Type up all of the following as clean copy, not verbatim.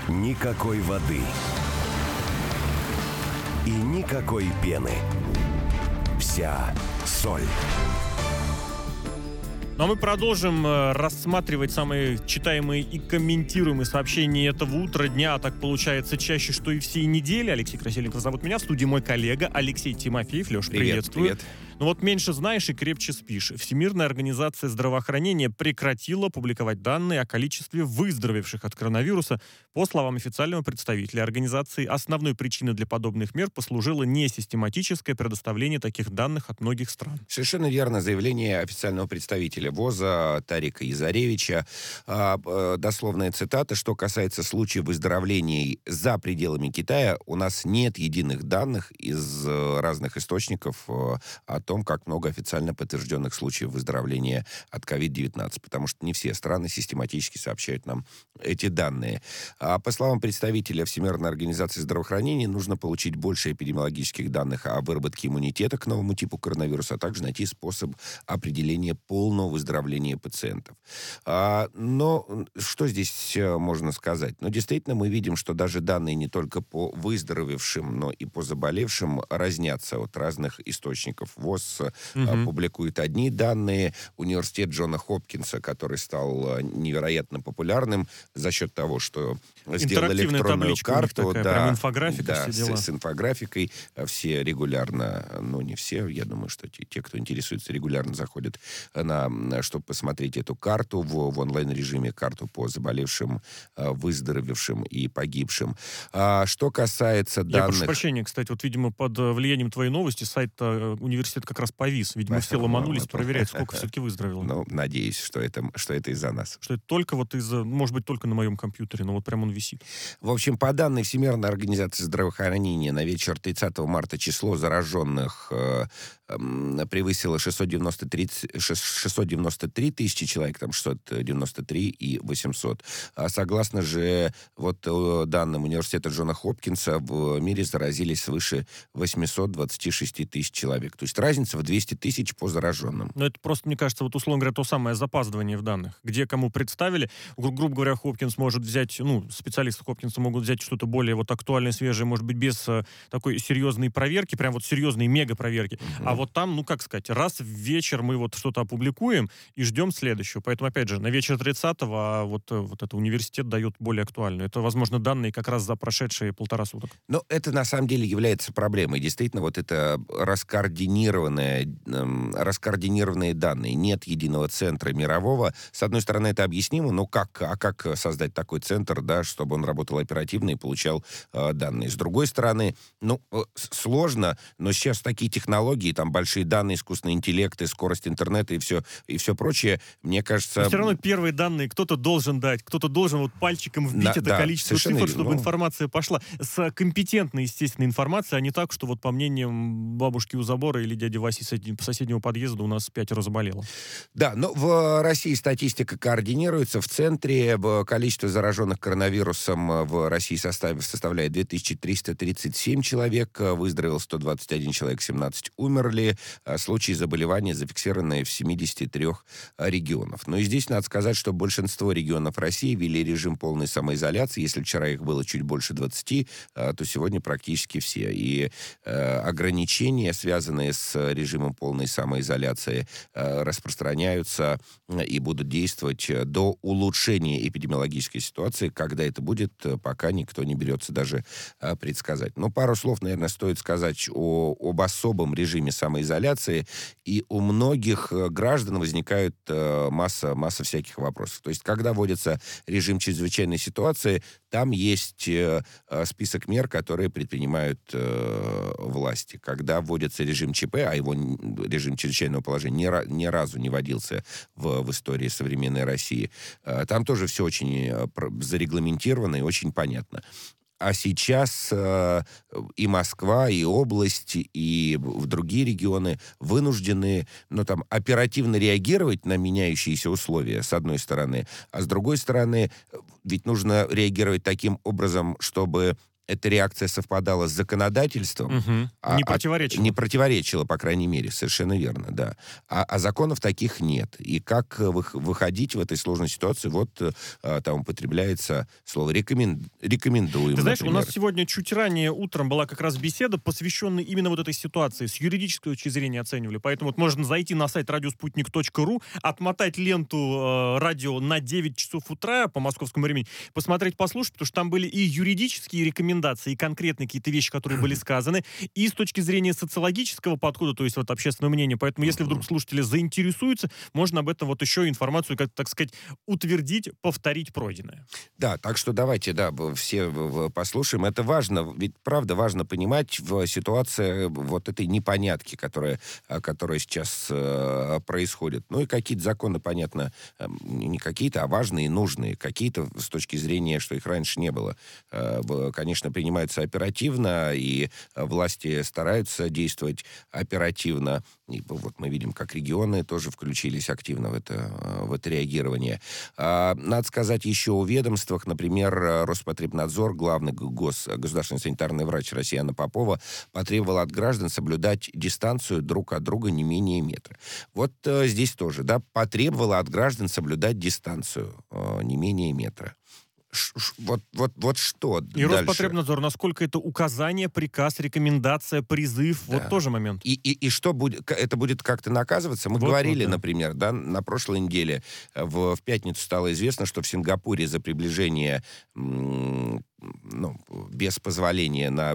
Никакой воды. И никакой пены. Вся соль. Ну а мы продолжим рассматривать самые читаемые и комментируемые сообщения этого утра, дня, а так получается чаще, что и всей недели. Алексей Красильников зовут меня, в студии мой коллега Алексей Тимофеев. Леша, приветствую. Привет. Ну вот меньше знаешь и крепче спишь. Всемирная организация здравоохранения прекратила публиковать данные о количестве выздоровевших от коронавируса. По словам официального представителя организации, основной причиной для подобных мер послужило несистематическое предоставление таких данных от многих стран. Совершенно верно заявление официального представителя ВОЗа Тарика Язаревича. Дословная цитата: что касается случаев выздоровлений за пределами Китая, у нас нет единых данных из разных источников о том, как много официально подтвержденных случаев выздоровления от COVID-19, потому что не все страны систематически сообщают нам эти данные. По словам представителя Всемирной организации здравоохранения, нужно получить больше эпидемиологических данных о выработке иммунитета к новому типу коронавируса, а также найти способ определения полного выздоровления пациентов. Но что здесь можно сказать? Ну, действительно, мы видим, что даже данные не только по выздоровевшим, но и по заболевшим разнятся от разных источников. ВОЗ публикует одни данные, университет Джона Хопкинса, который стал невероятно популярным за счет того, что сделал электронную карту. Такая, прям инфографика, да, все дела. с инфографикой. Все регулярно, ну не все, я думаю, что те, кто интересуется, регулярно заходят чтобы посмотреть эту карту в онлайн-режиме, карту по заболевшим, выздоровевшим и погибшим. Что касается данных... Я прошу прощения, кстати, вот, видимо, под влиянием твоей новости сайт университет как раз повис. Видимо, все ломанулись проверять, сколько все-таки выздоровело. Ну, надеюсь, что это из-за нас. Что это только вот из-за, может быть, только на моем компьютере, но вот прям он висит. В общем, по данным Всемирной организации здравоохранения, на вечер 30 марта число зараженных превысило 693 тысячи человек, там 693 и 800. Согласно же данным университета Джона Хопкинса, в мире заразились свыше 826 тысяч человек. То есть разница в 200 тысяч по зараженным. Но это просто, мне кажется, условно говоря, то самое запаздывание в данных. Где кому представили, грубо говоря, Хопкинс может взять, специалисты Хопкинса могут взять что-то более актуальное, свежее, может быть, без такой серьезной проверки, прям серьезной мега-проверки. А вот там, как сказать, раз в вечер мы что-то опубликуем и ждем следующего. Поэтому, опять же, на вечер 30-го этот университет дает более актуальную. Это, возможно, данные как раз за прошедшие 1,5 суток. Но это, на самом деле, является проблемой. Действительно, это раскоординированные данные. Нет единого центра мирового. С одной стороны, это объяснимо, но как создать такой центр, да, чтобы он работал оперативно и получал данные? С другой стороны, сложно, но сейчас такие технологии, там большие данные, искусственный интеллект, и скорость интернета, и все прочее, мне кажется... Но все равно первые данные кто-то должен дать, кто-то должен пальчиком вбить это количество цифр, чтобы информация пошла. С компетентной, естественно, информацией, а не так, что по мнениям бабушки у забора или дяди Васи с соседнего подъезда у нас 5 заболело. Да, но в России статистика координируется. В центре количество зараженных коронавирусом в России составляет 2337 человек, выздоровел 121 человек, 17 умерли. Случаи заболевания зафиксированы в 73 регионов. Но и здесь надо сказать, что большинство регионов России ввели режим полной самоизоляции. Если вчера их было чуть больше 20, то сегодня практически все. И ограничения, связанные с режимом полной самоизоляции, распространяются и будут действовать до улучшения эпидемиологической ситуации. Когда это будет, пока никто не берется даже предсказать. Пару слов, наверное, стоит сказать об особом режиме самоизоляции. И у многих граждан возникает масса всяких вопросов. То есть, когда вводится режим чрезвычайной ситуации, там есть список мер, которые предпринимают власти. Когда вводится режим ЧП, а его режим чрезвычайного положения ни разу не вводился в истории современной России, там тоже все очень зарегламентировано и очень понятно. А сейчас и Москва, и область, и другие регионы вынуждены, оперативно реагировать на меняющиеся условия, с одной стороны. А с другой стороны, ведь нужно реагировать таким образом, чтобы эта реакция совпадала с законодательством, Мгм. Не противоречило. не противоречила, по крайней мере, совершенно верно, да. А законов таких нет. И как выходить в этой сложной ситуации, вот там употребляется слово рекомендуем, Ты знаешь, у например. нас сегодня чуть ранее утром была как раз беседа, посвященная именно вот этой ситуации. С юридической точки зрения оценивали. Поэтому вот можно зайти на сайт радиоспутник.ру, отмотать ленту радио на 9 часов утра по московскому времени, посмотреть, послушать, потому что там были и юридические рекомендации, и конкретные какие-то вещи, которые были сказаны, и с точки зрения социологического подхода, то есть вот общественного мнения. Поэтому если вдруг слушатели заинтересуются, можно об этом вот еще информацию, как, так сказать, утвердить, повторить пройденное. Да, так что давайте, да, все послушаем. Это важно, ведь правда важно понимать в ситуации вот этой непонятки, которая сейчас происходит. Ну и какие-то законы, понятно, не какие-то, а важные и нужные. Какие-то с точки зрения, что их раньше не было, конечно, принимаются оперативно, и власти стараются действовать оперативно. И вот мы видим, как регионы тоже включились активно в это реагирование. Надо сказать еще о ведомствах. Например, Роспотребнадзор, главный государственный санитарный врач России Анна Попова потребовала от граждан соблюдать дистанцию друг от друга не менее метра. Вот здесь тоже, да, потребовала от граждан соблюдать дистанцию не менее метра. Вот что И дальше? Роспотребнадзор, насколько это указание, приказ, рекомендация, призыв, Да. вот тоже момент. И что будет? Это будет как-то наказываться? Мы Вот, говорили, да. например, да, на прошлой неделе в пятницу стало известно, что в Сингапуре за приближение без позволения на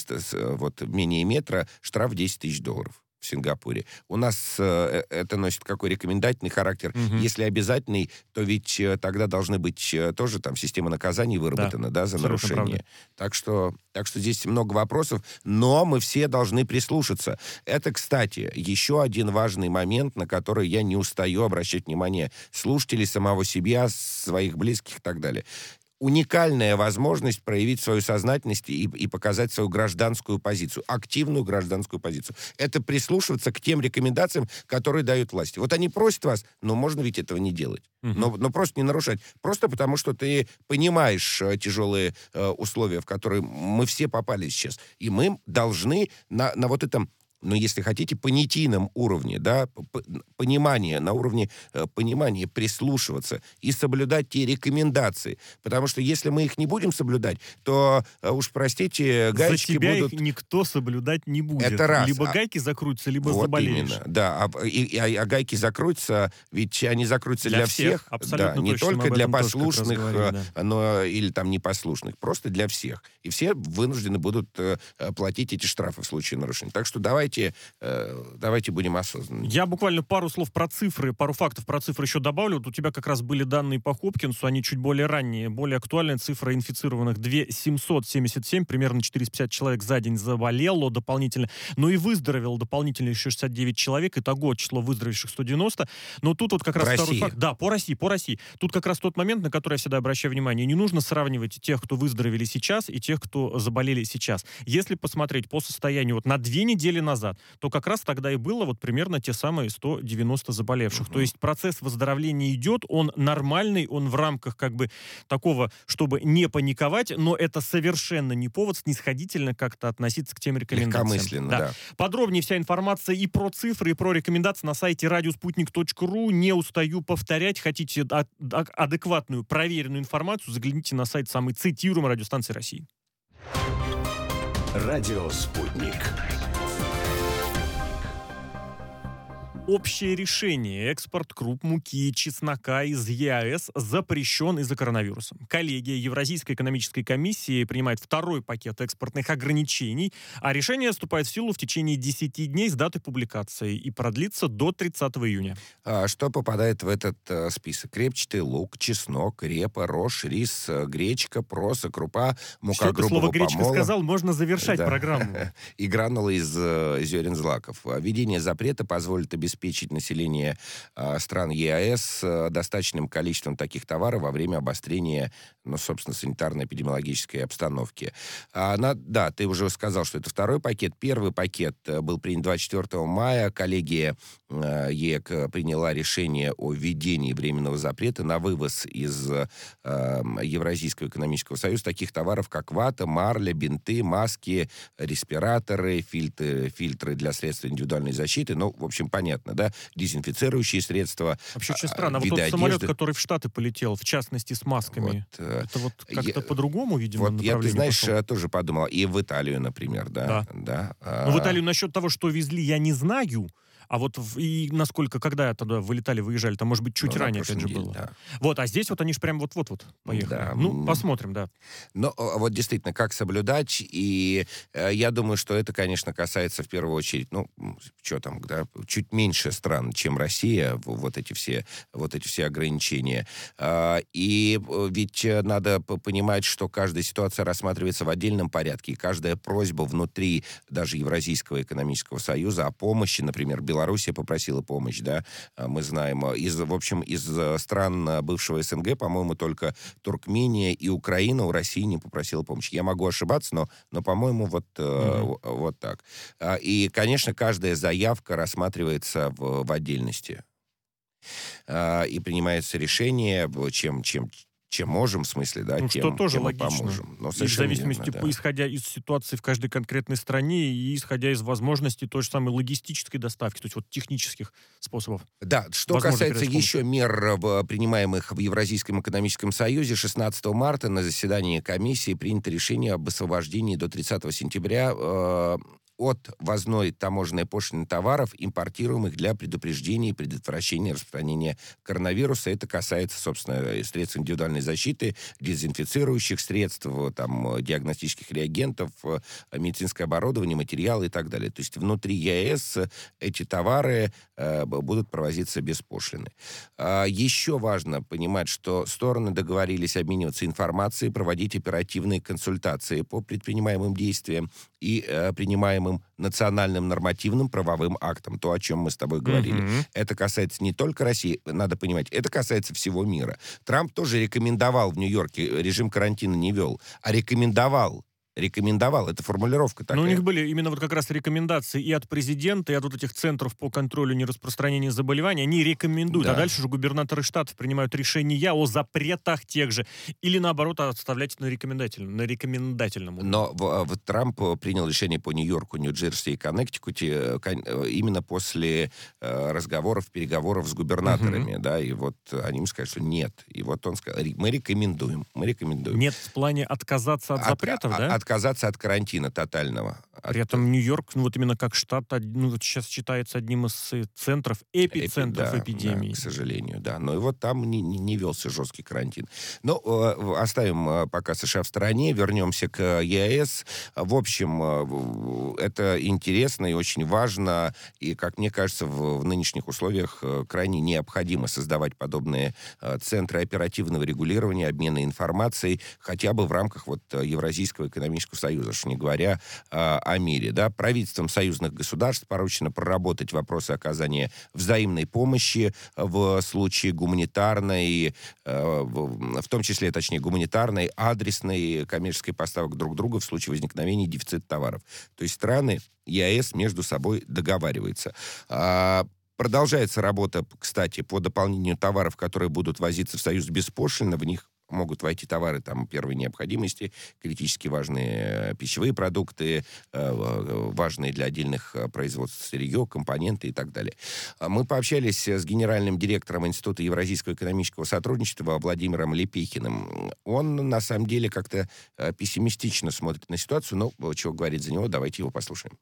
менее метра штраф $10 000 в Сингапуре. У нас это носит какой рекомендательный характер. Мгм. Если обязательный, то ведь тогда должны быть тоже там система наказаний выработана, да, за абсолютно нарушение. Так что здесь много вопросов, но мы все должны прислушаться. Это, кстати, еще один важный момент, на который я не устаю обращать внимание слушателей, самого себя, своих близких и так далее. Уникальная возможность проявить свою сознательность и показать свою гражданскую позицию, активную гражданскую позицию. Это прислушиваться к тем рекомендациям, которые дают власти. Вот они просят вас, но можно ведь этого не делать. Мгм. Но просто не нарушать. Просто потому, что ты понимаешь тяжелые условия, в которые мы все попали сейчас. И мы должны на вот этом, если хотите, понятийном уровне, да, понимания, на уровне понимания прислушиваться и соблюдать те рекомендации. Потому что если мы их не будем соблюдать, то, уж простите, За гаечки тебя будут... их никто соблюдать не будет. Это раз. Либо гайки закрутятся, либо Вот заболеешь. именно, да. А гайки закрутятся, ведь они закрутятся для всех. Абсолютно Да, не точно, мы только об для этом тоже как раз послушных, говорили, да. но или там непослушных. Просто для всех. И все вынуждены будут платить эти штрафы в случае нарушения. Так что давайте будем осознанны. Я буквально пару слов про цифры, пару фактов про цифры еще добавлю. Вот у тебя как раз были данные по Хопкинсу, они чуть более ранние, более актуальная цифра инфицированных 2777, примерно 450 человек за день заболело дополнительно, но и выздоровело дополнительно еще 69 человек, итого число выздоровевших 190. Но тут вот как раз По второй России. факт. Да, по России. Тут как раз тот момент, на который я всегда обращаю внимание. Не нужно сравнивать тех, кто выздоровели сейчас, и тех, кто заболели сейчас. Если посмотреть по состоянию вот на 2 недели назад, то как раз тогда и было вот примерно те самые 190 заболевших. То есть процесс выздоровления идет, он нормальный, он в рамках как бы такого, чтобы не паниковать, но это совершенно не повод снисходительно как-то относиться к тем рекомендациям. Легкомысленно, да. Подробнее вся информация и про цифры, и про рекомендации на сайте радиоспутник.ру. Не устаю повторять. Хотите адекватную, проверенную информацию, загляните на сайт самой цитируемой радиостанции России. Радио «Спутник». Общее решение. Экспорт круп, муки, чеснока из ЕАЭС запрещен из-за коронавируса. Коллегия Евразийской экономической комиссии принимает второй пакет экспортных ограничений, а решение вступает в силу в течение 10 дней с даты публикации и продлится до 30 июня. Что попадает в этот список? Репчатый лук, чеснок, репа, рожь, рис, гречка, проса, крупа, мука Что ты грубого слово «гречка» помола. сказал, можно завершать Да. программу. И гранулы из зерен злаков. Введение запрета позволит обеспечить обеспечить население стран ЕАЭС достаточным количеством таких товаров во время обострения, собственно, санитарно-эпидемиологической обстановки. Да, ты уже сказал, что это второй пакет. Первый пакет был принят 24 мая. Коллегия ЕЭК приняла решение о введении временного запрета на вывоз из Евразийского экономического союза таких товаров, как вата, марля, бинты, маски, респираторы, фильтры для средств индивидуальной защиты. В общем, понятно, да? Дезинфицирующие средства, Вообще очень странно. Вот виды тот самолет, одежды. который в Штаты полетел, в частности, с масками, это вот как-то по-другому, видимо, Вот я, ты направление знаешь, пошло. тоже подумал. И в Италию, например, да? Да. Но в Италию насчет того, что везли, я не знаю. А вот и насколько, когда тогда выезжали, там, может быть, чуть ранее, опять же, было. Да. Вот, а здесь вот они же прям вот-вот поехали. Да. Посмотрим, да. Но вот действительно, как соблюдать, и я думаю, что это, конечно, касается в первую очередь, чуть меньше стран, чем Россия, вот эти все ограничения. И ведь надо понимать, что каждая ситуация рассматривается в отдельном порядке, и каждая просьба внутри даже Евразийского экономического союза о помощи, например, Белоруссия попросила помощь, да, мы знаем. Из стран бывшего СНГ, по-моему, только Туркмения и Украина у России не попросила помощи. Я могу ошибаться, но по-моему, вот так. И, конечно, каждая заявка рассматривается в отдельности. И принимается решение, чем можем, в смысле, да, что тоже тем и логично. поможем. И в зависимости, исходя из ситуации в каждой конкретной стране и исходя из возможностей той же самой логистической доставки, то есть вот технических способов. Да, что касается еще мер, принимаемых в Евразийском экономическом союзе, 16 марта на заседании комиссии принято решение об освобождении до 30 сентября от ввозной таможенной пошлины товаров, импортируемых для предупреждения и предотвращения распространения коронавируса. Это касается, собственно, средств индивидуальной защиты, дезинфицирующих средств, диагностических реагентов, медицинское оборудование, материалы и так далее. То есть внутри ЕАЭС эти товары будут провозиться без пошлины. Еще важно понимать, что стороны договорились обмениваться информацией, проводить оперативные консультации по предпринимаемым действиям и принимаемым национальным нормативным правовым актам. То, о чем мы с тобой говорили. Это касается не только России, надо понимать, это касается всего мира. Трамп тоже рекомендовал в Нью-Йорке, режим карантина не вел, а рекомендовал, это формулировка такая. Но у них были именно вот как раз рекомендации и от президента, и от вот этих центров по контролю нераспространения заболеваний. Они рекомендуют, а дальше же губернаторы штатов принимают решения о запретах тех же. Или наоборот, оставлять на рекомендательном уровне. Но Трамп принял решение по Нью-Йорку, Нью-Джерси и Коннектикуте именно после переговоров с губернаторами. Да, и вот они ему сказали, что нет. И вот он сказал, мы рекомендуем. Нет в плане отказаться от запретов, да? Отказаться от карантина тотального. При этом Нью-Йорк, вот именно как штат, сейчас считается одним из эпицентров эпидемии. Да, к сожалению, да. Но и вот там не велся жесткий карантин. Но оставим пока США в стороне, вернемся к ЕАЭС. В общем, это интересно и очень важно, и, как мне кажется, в нынешних условиях крайне необходимо создавать подобные центры оперативного регулирования, обмена информацией, хотя бы в рамках Евразийского экономического союза, что не говоря о мире. Да? Правительствам союзных государств поручено проработать вопросы оказания взаимной помощи в случае гуманитарной, в том числе, гуманитарной, адресной, коммерческой поставок друг друга в случае возникновения дефицита товаров. То есть страны ЕАЭС между собой договариваются. Продолжается работа, кстати, по дополнению товаров, которые будут возиться в Союз беспошлино. В них могут войти товары первой необходимости, критически важные пищевые продукты, важные для отдельных производств сырье, компоненты и так далее. Мы пообщались с генеральным директором Института Евразийского экономического сотрудничества Владимиром Лепехиным. Он, на самом деле, как-то пессимистично смотрит на ситуацию, но чего говорит за него, давайте его послушаем.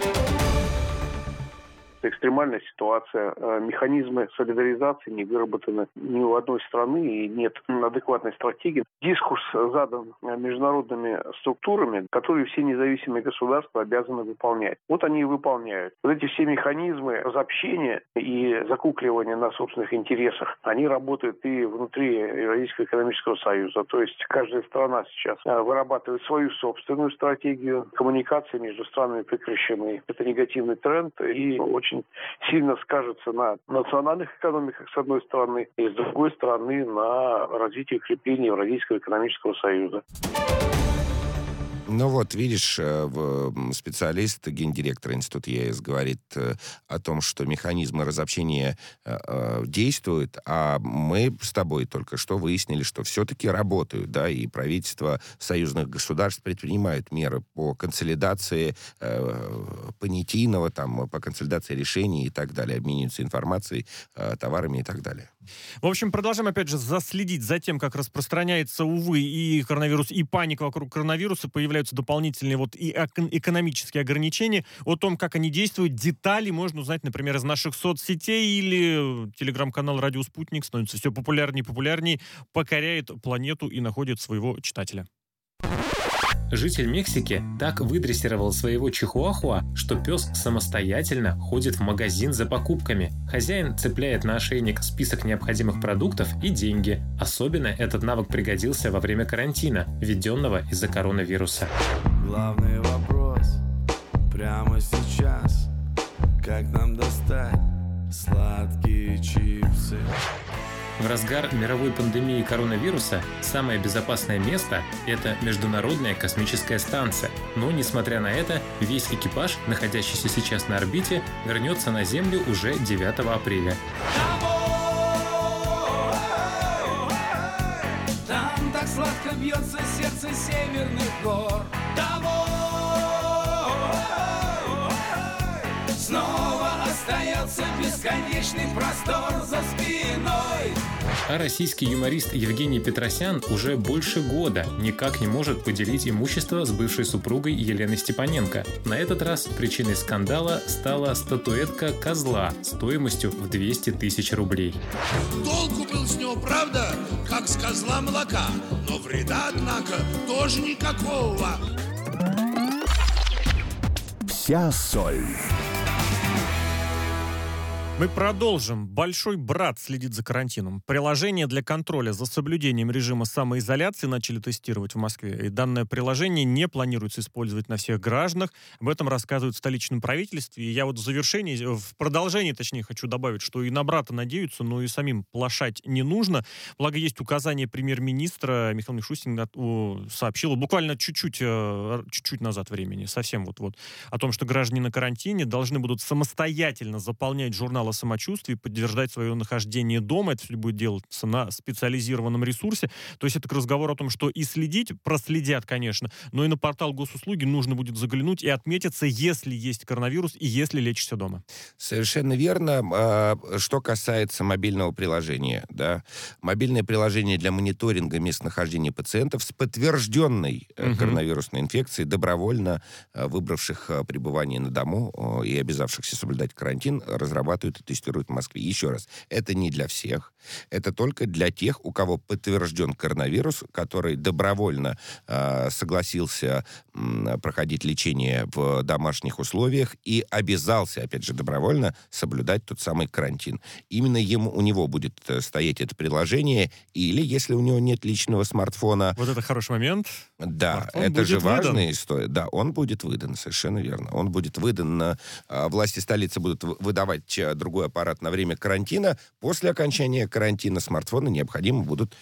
Экстремальная ситуация, механизмы солидаризации не выработаны ни у одной страны и нет адекватной стратегии. Дискурс задан международными структурами, которые все независимые государства обязаны выполнять. Вот они и выполняют. Вот эти все механизмы разобщения и закукливания на собственных интересах, они работают и внутри Евразийского экономического союза. То есть каждая страна сейчас вырабатывает свою собственную стратегию. Коммуникации между странами прекращены. Это негативный тренд и очень сильно скажется на национальных экономиках, с одной стороны, и с другой стороны на развитии и укреплении Евразийского экономического союза. Ну вот, видишь, специалист, гендиректор Института ЕС говорит о том, что механизмы разобщения действуют, а мы с тобой только что выяснили, что все-таки работают, да, и правительства союзных государств предпринимают меры по консолидации понятийного, там, по консолидации решений и так далее, обмениваются информацией, товарами и так далее. В общем, продолжаем, опять же, заследить за тем, как распространяется, увы, и коронавирус, и паника вокруг коронавируса. Появляются дополнительные вот и экономические ограничения. О том, как они действуют, детали можно узнать, например, из наших соцсетей, или телеграм-канал «Радио Спутник» становится все популярнее и популярнее, покоряет планету и находит своего читателя. Житель Мексики так выдрессировал своего чихуахуа, что пес самостоятельно ходит в магазин за покупками. Хозяин цепляет на ошейник список необходимых продуктов и деньги. Особенно этот навык пригодился во время карантина, введенного из-за коронавируса. Главный вопрос прямо сейчас: как нам достать сладкие чипсы? В разгар мировой пандемии коронавируса самое безопасное место – это Международная космическая станция. Но, несмотря на это, весь экипаж, находящийся сейчас на орбите, вернется на Землю уже 9 апреля. Там так сладко бьется сердце северных гор. Снова остается бесконечный простор за спиной. А российский юморист Евгений Петросян уже больше года никак не может поделить имущество с бывшей супругой Еленой Степаненко. На этот раз причиной скандала стала статуэтка козла стоимостью в 200 тысяч рублей. Толку был с него, правда, как с козла молока, но вреда, однако, тоже никакого. Вся соль. Мы продолжим. Большой брат следит за карантином. Приложение для контроля за соблюдением режима самоизоляции начали тестировать в Москве. И данное приложение не планируется использовать на всех гражданах. Об этом рассказывают в столичном правительстве. И я вот в завершении, в продолжении, точнее, хочу добавить, что и на брата надеются, но и самим плашать не нужно. Благо, есть указание премьер-министра. Михаил Мишустин сообщил буквально чуть-чуть назад времени, совсем вот, о том, что граждане на карантине должны будут самостоятельно заполнять журнал о самочувствии, подтверждать свое нахождение дома. Это все будет делаться на специализированном ресурсе. То есть это разговор о том, что и следить, проследят, конечно, но и на портал госуслуги нужно будет заглянуть и отметиться, если есть коронавирус и если лечишься дома. Совершенно верно. Что касается мобильного приложения, да, мобильное приложение для мониторинга местонахождения пациентов с подтвержденной коронавирусной инфекцией, добровольно выбравших пребывание на дому и обязавшихся соблюдать карантин, разрабатывают и тестируют в Москве. Еще раз, это не для всех. Это только для тех, у кого подтвержден коронавирус, который добровольно согласился проходить лечение в домашних условиях и обязался, опять же, добровольно соблюдать тот самый карантин. Именно у него будет стоять это приложение, или, если у него нет личного смартфона... Вот это хороший момент. Да, смартфон это же выдан. важная история. Да, он будет выдан, совершенно верно. Он будет выдан, власти столицы будут выдавать другой аппарат на время карантина. После окончания карантина смартфоны необходимо будет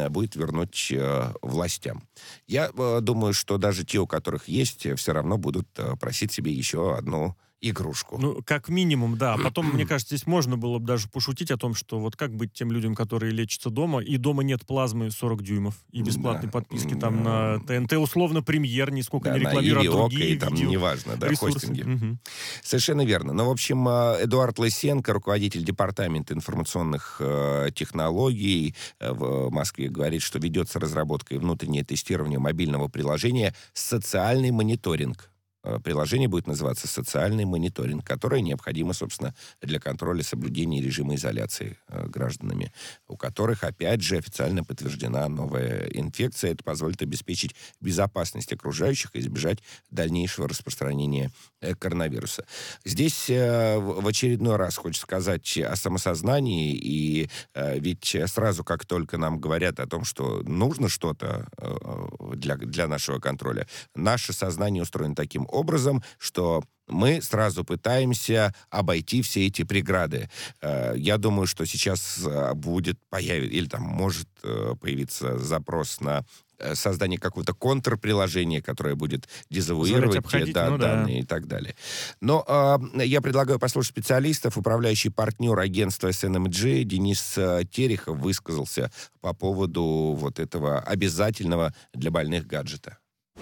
вернуть властям. Я думаю, что даже те, у которых есть, все равно будут просить себе еще одну игрушку. Ну, как минимум, да. Потом, мне кажется, здесь можно было бы даже пошутить о том, что вот как быть тем людям, которые лечатся дома, и дома нет плазмы 40 дюймов, и бесплатной подписки там на ТНТ, условно, премьер, нисколько не рекламирует, а другие там неважно, да, ресурсы. хостинги. Совершенно верно. Но, в общем, Эдуард Лысенко, руководитель департамента информационных технологий в Москве, говорит, что ведется разработка и внутреннее тестирование мобильного приложения «Социальный мониторинг». Приложение будет называться «Социальный мониторинг», которое необходимо, собственно, для контроля соблюдения режима изоляции гражданами, у которых, опять же, официально подтверждена новая инфекция. Это позволит обеспечить безопасность окружающих и избежать дальнейшего распространения коронавируса. Здесь в очередной раз хочется сказать о самосознании, и ведь сразу, как только нам говорят о том, что нужно что-то для нашего контроля, наше сознание устроено таким образом, что мы сразу пытаемся обойти все эти преграды. Я думаю, что сейчас может появиться запрос на создание какого-то контрприложения, которое будет дезавуировать данные и так далее. Но я предлагаю послушать специалистов. Управляющий партнер агентства SNMG Денис Терехов высказался по поводу вот этого обязательного для больных гаджета.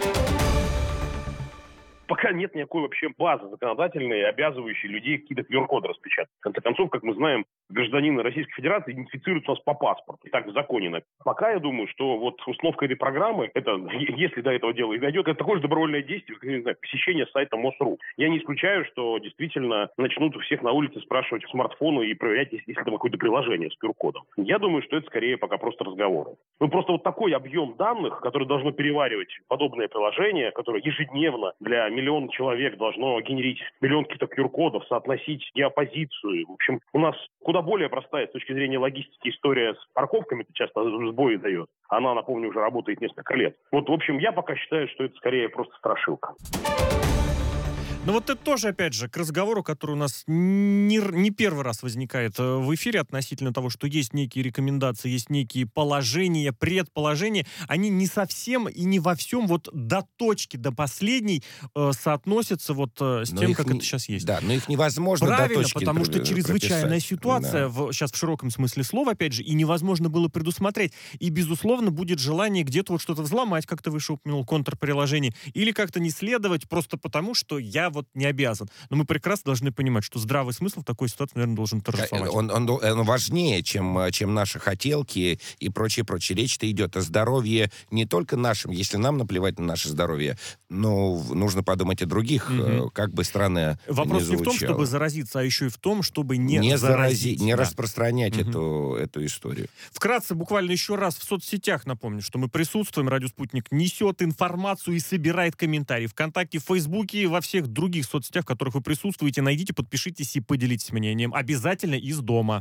Пока нет никакой вообще базы законодательной, обязывающей людей какие-то QR-коды распечатать. В конце концов, как мы знаем, гражданины Российской Федерации идентифицируются у нас по паспорту. И так в законе написано. Пока я думаю, что вот установка этой программы, это, если до этого дела и дойдет, это такое же добровольное действие, как, не знаю, посещение сайта МОСРУ. Я не исключаю, что действительно начнут у всех на улице спрашивать смартфоны и проверять, если там какое-то приложение с QR-кодом. Я думаю, что это скорее пока просто разговоры. Ну, просто вот такой объем данных, который должно переваривать подобное приложение, которое ежедневно для миллиона человек должно генерить миллион каких-то QR-кодов, соотносить геопозицию. В общем, у нас куда более простая с точки зрения логистики история с парковками, это часто сбои дает. Она, напомню, уже работает несколько лет. Вот, в общем, я пока считаю, что это скорее просто страшилка. Но вот это тоже, опять же, к разговору, который у нас не первый раз возникает в эфире относительно того, что есть некие рекомендации, есть некие положения, предположения. Они не совсем и не во всем вот до точки, до последней соотносятся вот с тем, как это сейчас есть. Да, но их невозможно правильно, до точки потому что чрезвычайная прописать. ситуация, сейчас в широком смысле слова, опять же, и невозможно было предусмотреть. И, безусловно, будет желание где-то вот что-то взломать, как ты выше упомянул, контрприложение, или как-то не следовать просто потому, что я вот не обязан. Но мы прекрасно должны понимать, что здравый смысл в такой ситуации, наверное, должен торжествовать. Он важнее, чем наши хотелки и прочее. Речь-то идет о здоровье не только нашем. Если нам наплевать на наше здоровье, но нужно подумать о других, как бы странно Вопрос не в том, чтобы заразиться, а еще и в том, чтобы не заразить. Не распространять эту историю. Вкратце, буквально еще раз в соцсетях напомню, что мы присутствуем. Радио «Спутник» несет информацию и собирает комментарии. ВКонтакте, в Фейсбуке и во всех других соцсетях, в которых вы присутствуете. Найдите, подпишитесь и поделитесь мнением. Обязательно из дома.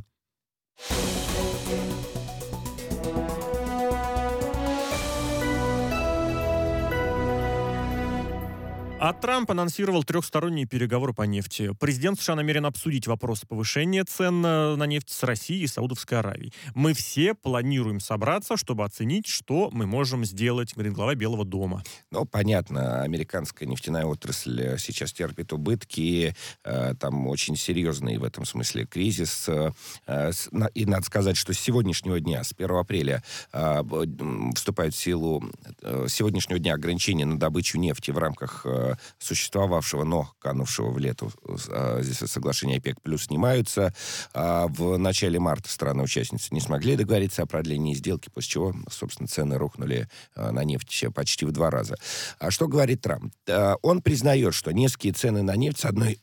А Трамп анонсировал трехсторонние переговоры по нефти. Президент США намерен обсудить вопрос повышения цен на нефть с Россией и Саудовской Аравией. Мы все планируем собраться, чтобы оценить, что мы можем сделать, говорит глава Белого дома. Ну, понятно, американская нефтяная отрасль сейчас терпит убытки, там очень серьезный в этом смысле кризис. И надо сказать, что с сегодняшнего дня, с 1 апреля, вступают в силу сегодняшнего дня ограничения на добычу нефти в рамках существовавшего, но канувшего в лету здесь соглашения ОПЕК+ снимаются. В начале марта страны-участницы не смогли договориться о продлении сделки, после чего, собственно, цены рухнули на нефть почти в 2 раза. А что говорит Трамп? Он признает, что низкие цены на нефть с одной...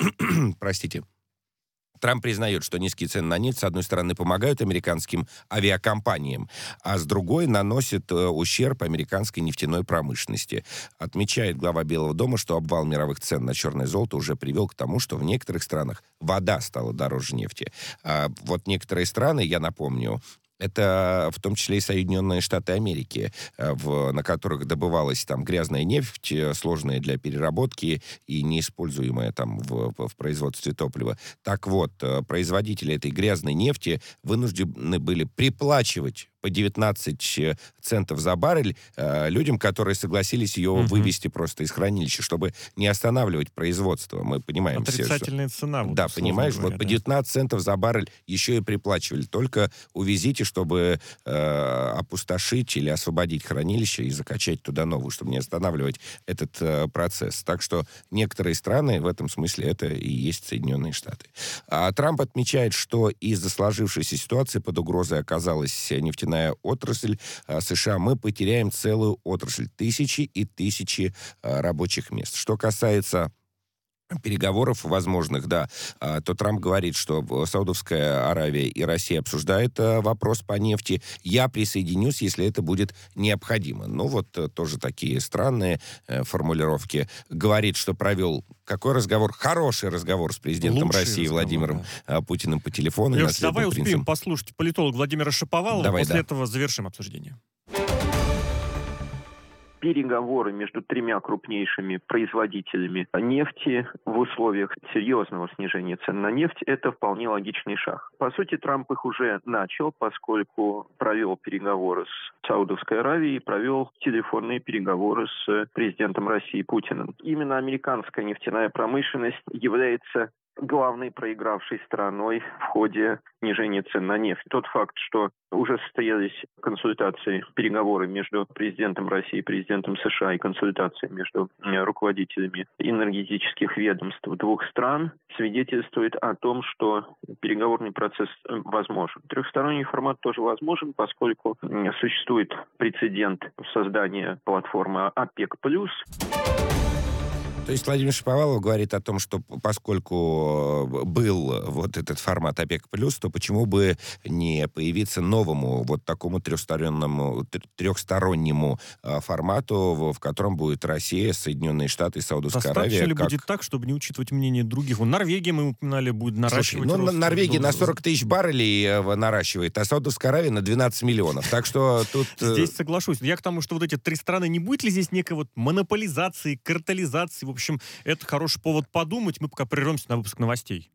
Трамп признает, что низкие цены на нефть, с одной стороны, помогают американским авиакомпаниям, а с другой наносят ущерб американской нефтяной промышленности. Отмечает глава Белого дома, что обвал мировых цен на черное золото уже привел к тому, что в некоторых странах вода стала дороже нефти. А вот некоторые страны, я напомню, это в том числе и Соединенные Штаты Америки, на которых добывалась там грязная нефть, сложная для переработки и неиспользуемая там в производстве топлива. Так вот, производители этой грязной нефти вынуждены были приплачивать по 19 центов за баррель людям, которые согласились ее вывести просто из хранилища, чтобы не останавливать производство. Мы понимаем отрицательная все, что... цена. Вот, да, понимаешь, говоря, вот по 19 центов за баррель еще и приплачивали. Только увезите, чтобы опустошить или освободить хранилище и закачать туда новую, чтобы не останавливать этот процесс. Так что некоторые страны в этом смысле это и есть Соединенные Штаты. А Трамп отмечает, что из-за сложившейся ситуации под угрозой оказалась нефтяная отрасль США. Мы потеряем целую отрасль. Тысячи и тысячи рабочих мест. Что касается переговоров возможных, да, то Трамп говорит, что Саудовская Аравия и Россия обсуждают вопрос по нефти. Я присоединюсь, если это будет необходимо. Ну, вот тоже такие странные формулировки. Говорит, что провел какой разговор? Хороший разговор с президентом России Владимиром Путиным по телефону. Леш, давай успеем послушать политолога Владимира Шаповалова. После этого завершим обсуждение. переговоры между тремя крупнейшими производителями нефти в условиях серьезного снижения цен на нефть – это вполне логичный шаг. По сути, Трамп их уже начал, поскольку провел переговоры с Саудовской Аравией, провел телефонные переговоры с президентом России Путиным. Именно американская нефтяная промышленность является главной проигравшей стороной в ходе снижения цен на нефть. Тот факт, что уже состоялись консультации, переговоры между президентом России и президентом США и консультации между руководителями энергетических ведомств двух стран, свидетельствует о том, что переговорный процесс возможен. Трехсторонний формат тоже возможен, поскольку существует прецедент создания платформы ОПЕК+. То есть Владимир Шаповалов говорит о том, что поскольку был вот этот формат ОПЕК+, то почему бы не появиться новому вот такому трехстороннему формату, в котором будет Россия, Соединенные Штаты и Саудовская Аравия. Достаточно ли будет так, чтобы не учитывать мнение других? Норвегия, мы упоминали, будет наращивать. Слушай, Норвегия на 40 тысяч баррелей наращивает, а Саудовская Аравия на 12 миллионов. Так что тут... Здесь соглашусь. Я к тому, что вот эти три страны, не будет ли здесь некой вот монополизации, картелизации? В общем, это хороший повод подумать. Мы пока прервемся на выпуск новостей.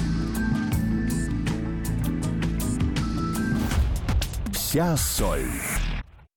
Вся соль.